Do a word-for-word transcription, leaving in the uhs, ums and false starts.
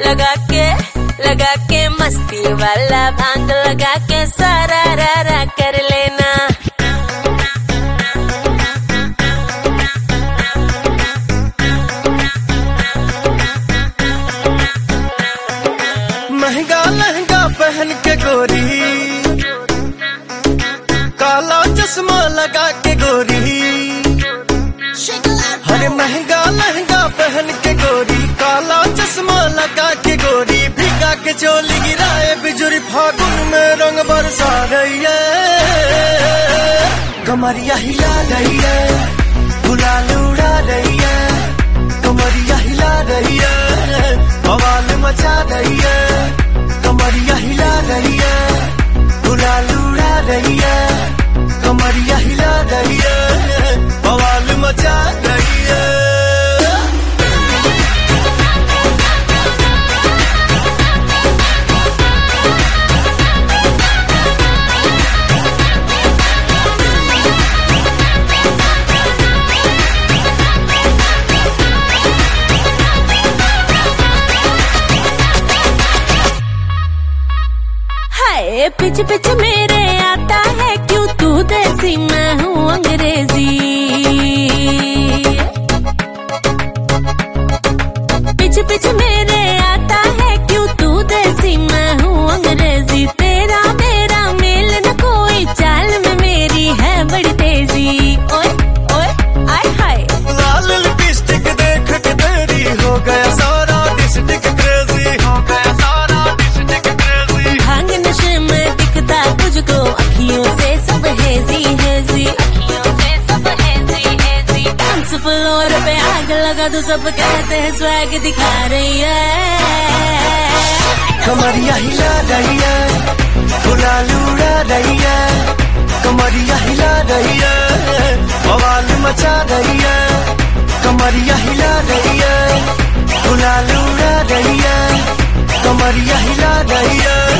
लगा के लगा के मस्ती वाला भांग लगा के सारा रा रा कर लेना। महंगा लहंगा पहन के गोरी, काला चश्मा लगा के गोरी, हरे महंगा लहंगा पहन के गोरी, काला चश्मा लगा के गोरी, भीगा के चोली गिराए बिजुरी फागुन में रंग बरसा रही है, कमरिया हिला रही है, गुलाल उड़ा रही है, कमरिया हिला रही है, बवाल मचा रही है, कमरिया हिला रही है, गुलाल उड़ा रही है, कमरिया हिला रही है, बवाल मचा रही है। पिच पिच मेरे आता है क्यों तू देसी मैं हूँ अंग्रेजी, पिच पिच मेरे आता है क्यों तू देसी मैं हूँ अंग्रेजी, तेरा मेरा मेल न कोई चाल में मेरी है बड़ी तेजी, ओए ओए आय हाय लाल लिपस्टिक देख के तेरी हो गया सारा डिस्ट्रिक्ट क्रेजी, हो गया सारा डिस्ट्रिक्ट क्रेजी, भांग नशे में दिखता तुझको अखियों से सब हेजी हेजी, अखियों से सब हेजी हेजी, डांस फ्लोर पे आग लगा तो सब कहते हैं स्वैग दिखा रही है, कमरिया हिला रही है, गुलाल उड़ा रही है, कमरिया हिला रही है, बवाल मचा रही है, कमरिया हिला रही है, गुलाल उड़ा रही है, कमरिया हिला रही है।